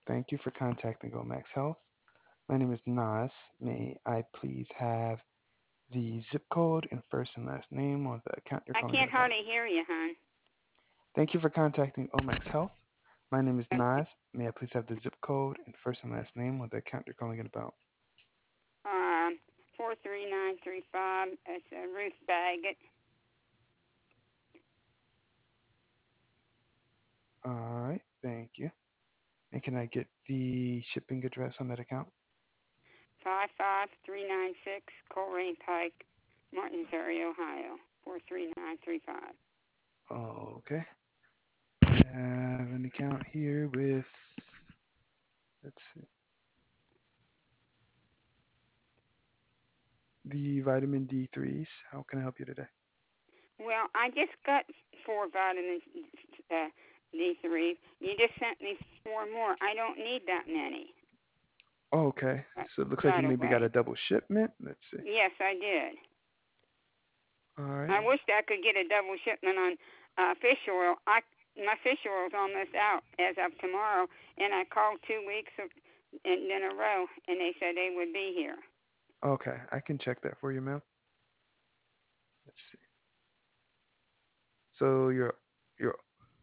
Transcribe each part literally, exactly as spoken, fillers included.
Thank you for contacting Omax Health. My name is Nas. May I please have the zip code and first and last name on the account you're I calling in can't about? hardly hear you, hon. Thank you for contacting Omax Health. My name is Okay. Nas. May I please have the zip code and first and last name on the account you're calling in about? Um, four three nine three five. It's uh, Ruth Baggett. All right, thank you. And can I get the shipping address on that account? Five five three nine six Coleraine Pike, Martinsbury, Ohio. Four three nine three five. Okay. I have an account here with, let's see, the vitamin D threes. How can I help you today? Well, I just got four vitamins uh, D three. You just sent me four more. I don't need that many. Oh, okay. Right, So it looks like you right maybe got a away. double shipment. Let's see. Yes, I did. All right. I wished I could get a double shipment on uh, fish oil. I my fish oil's almost out as of tomorrow, and I called two weeks of, in, in a row, and they said they would be here. Okay, I can check that for you, ma'am. Let's see. So you're you're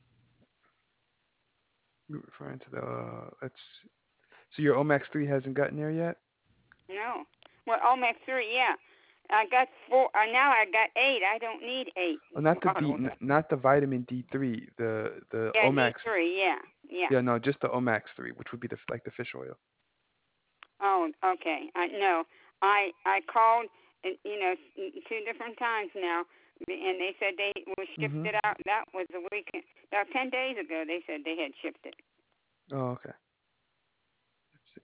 you're referring to the uh, let's. So your Omax three hasn't gotten there yet. No, well, Omex three, yeah. I got four. Uh, now I got eight. I don't need eight Oh, not the D, bottles. n- not the vitamin D three. The the Yeah, Omax. D three. Yeah, yeah. Yeah, no, just the Omax three, which would be the like the fish oil. Oh, okay. I no. I I called, uh, you know, two different times now, and they said they would shipped Mhm. it out. That was a week, about ten days ago. They said they had shipped it. Oh, okay. Let's see.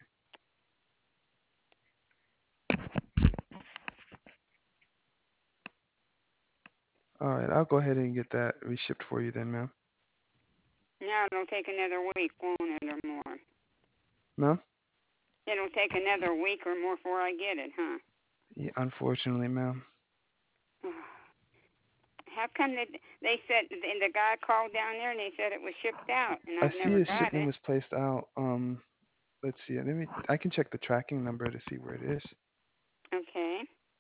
All right, I'll go ahead and get that reshipped for you then, ma'am. Now it'll take another week, won't it, or more? Ma'am? It'll take another week or more before I get it, huh? Yeah, unfortunately, ma'am. How come they they said and the guy called down there and they said it was shipped out and I I've see never a got shipment it? was placed out. Um, let's see. Let me. I can check the tracking number to see where it is. Okay.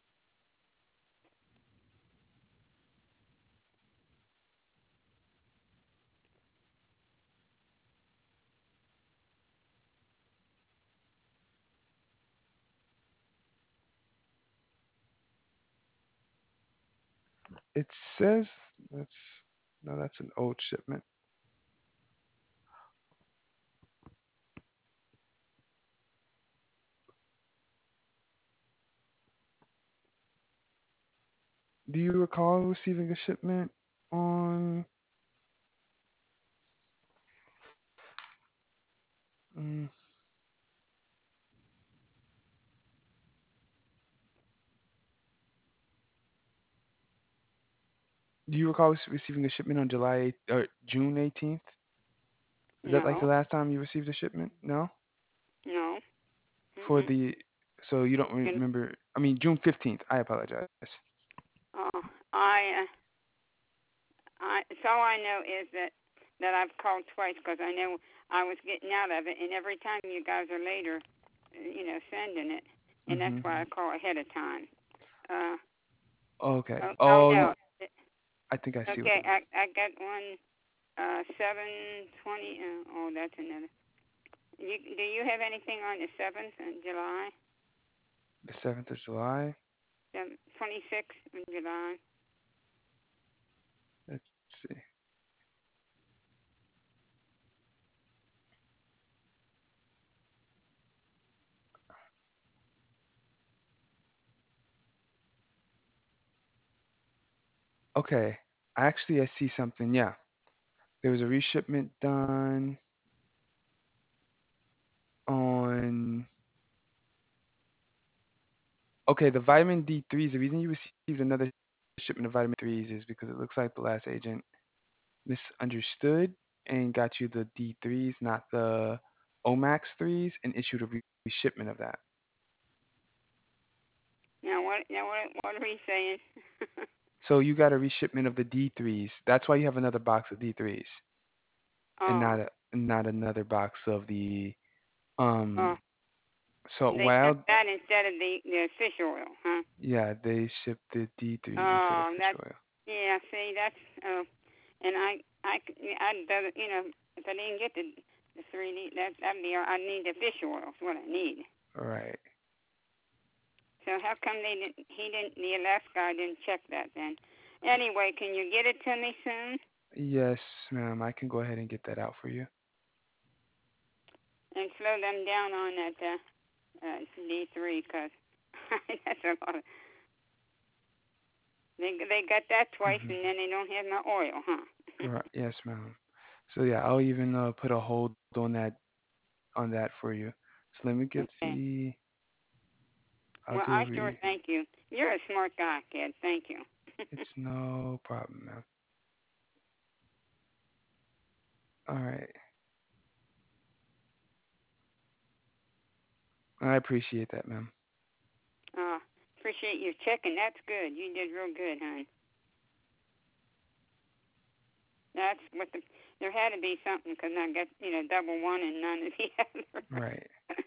It says that's no, that's an old shipment. Do you recall receiving a shipment on? Mm, do you recall receiving a shipment on July eighth or June eighteenth? Is that like the No. last time you received a shipment? No. No. For Mm-mm. the so you don't And, remember? I mean June fifteenth. I apologize. oh, I, uh, I, so all I know is that that I've called twice because I know I was getting out of it, and every time you guys are later, uh, you know, sending it, and that's Mhm. why I call ahead of time. Uh, Okay. oh, oh Oh, no. you. I think I see what Okay, it is. I I got one uh seven twenty. Uh, oh, that's another. You, do you have anything on the seventh in July? The seventh of July. The twenty-sixth in July? Let's see. Okay. Actually, I see something. Yeah. There was a reshipment done on. Okay, the vitamin D threes. The reason you received another shipment of vitamin threes is because it looks like the last agent misunderstood and got you the D threes, not the Omax threes, and issued a reshipment of that. Now what? Now what? What are we saying? So you got a reshipment of the D threes. That's why you have another box of D threes and Oh, not a, not another box of the Um, Oh, so they sent while that instead of the the fish oil, huh? yeah, they ship the D threes instead of Oh, fish that's oil. yeah. See, that's oh, and I I c- I doesn't you know if I didn't get the the three D that that'd be I need the fish oil. Is what I need. Right. So how come they didn't? He didn't. The last guy didn't check that then. Anyway, can you get it to me soon Yes, ma'am. I can go ahead and get that out for you. and slow them down on that uh, uh, D three because that's a lot. Of, they they got that twice Mm-hmm. and then they don't have no oil, huh? Right. Yes, ma'am. So yeah, I'll even uh, put a hold on that on that for you. So let me get Okay. the. I'll Well, do a I sure re. thank you. You're a smart guy, kid. Thank you. It's no problem, ma'am. All right. I appreciate that, ma'am. uh, appreciate you checking. That's good. You did real good, hon. That's what the. There had to be something because I got you know double one and none of the other. Right.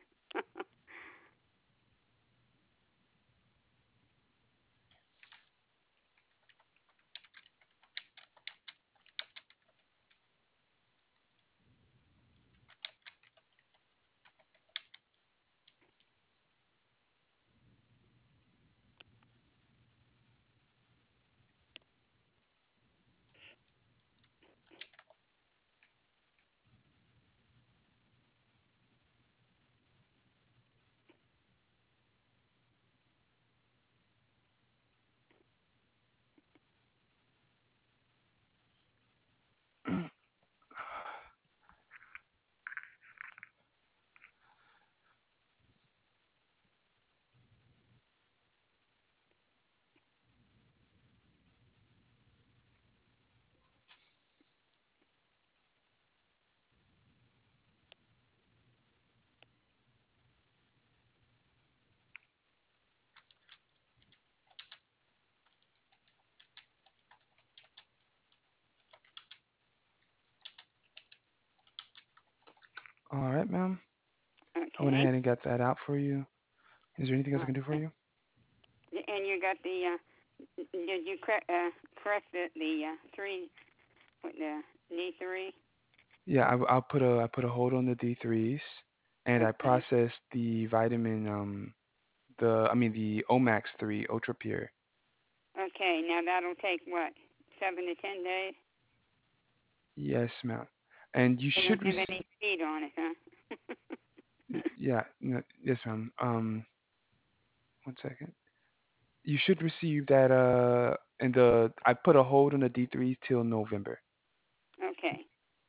All right, ma'am. I went Okay. ahead and got that out for you. Is there anything else I can do for Okay. you? And you got the. Uh, did you correct uh, correct the the uh, three what the D three? Yeah, I, I'll put a I put a hold on the D threes, and I Okay. processed the vitamin um the I mean the Omax three Ultra Pure. Okay. Now that'll take what seven to ten days. Yes, ma'am. And you They don't should have receive. any speed on it, huh? Yeah, no, yes, ma'am. Um, one second. You should receive that. Uh, and the I put a hold on the D threes till November. Okay.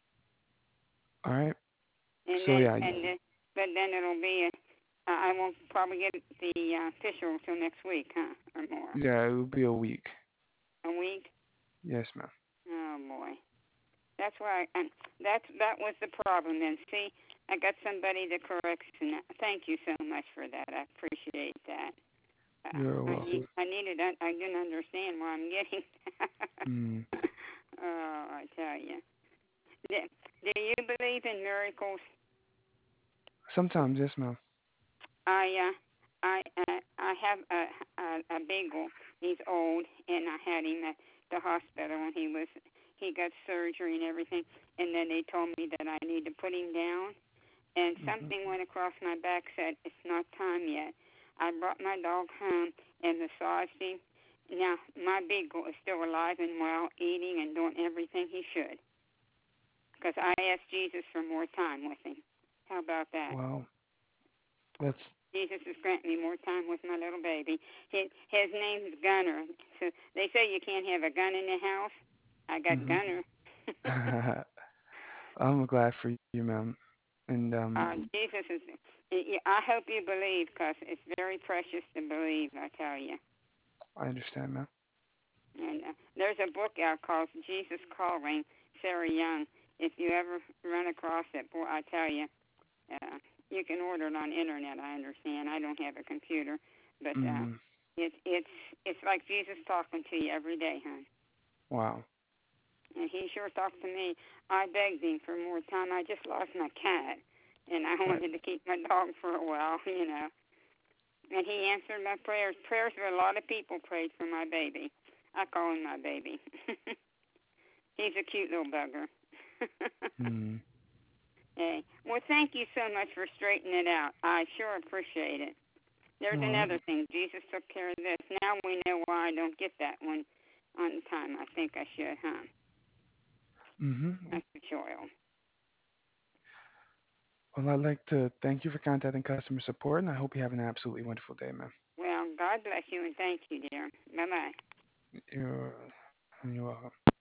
All right. And So then yeah, and then, but then it'll be. Uh, I won't probably get the uh, official till next week, huh, or more. yeah, it will be a week. A week. Yes, ma'am. Oh boy. That's why, I, and that's that was the problem. And see, I got somebody to correct. And thank you so much for that. I appreciate that. Uh, You're I need, welcome. I needed, I, I didn't understand why I'm getting. Mm, Oh, I tell you. Do, do you believe in miracles? sometimes, yes, ma'am. I, uh, I, uh, I have a, a, a beagle. He's old, and I had him at the hospital when he was, he got surgery and everything. And then they told me that I need to put him down and Hmm. something went across my back said, it's not time yet. I brought my dog home and massaged him. Now, my beagle is still alive and well, eating and doing everything he should. Because I asked Jesus for more time with him. How about that? Wow, that's Jesus is granting me more time with my little baby. His, his name's Gunner. So they say you can't have a gun in the house. I got hmm. Gunner. I'm glad for you, ma'am. And um, Uh, Jesus is. I hope you believe, because it's very precious to believe. I tell you. I understand, ma'am. And uh, there's a book out called Jesus Calling, Sarah Young. If you ever run across it, boy, I tell you, uh, you can order it on internet. I understand. I don't have a computer, but uh, Mm, it's it's it's like Jesus talking to you every day, hon. wow. And he sure talked to me. I begged him for more time. I just lost my cat, and I Right. wanted to keep my dog for a while, you know. And he answered my prayers. Prayers of a lot of people prayed for my baby. I call him my baby. He's a cute little bugger. Hmm. Hey, well, thank you so much for straightening it out. I sure appreciate it. There's All right. another thing. Jesus took care of this. Now we know why I don't get that one on time. I think I should, huh? Mm-hmm. That's the choil. Well, I'd like to thank you for contacting customer support, and I hope you have an absolutely wonderful day, ma'am. Well, God bless you and thank you, dear. Bye bye. You're, you're welcome.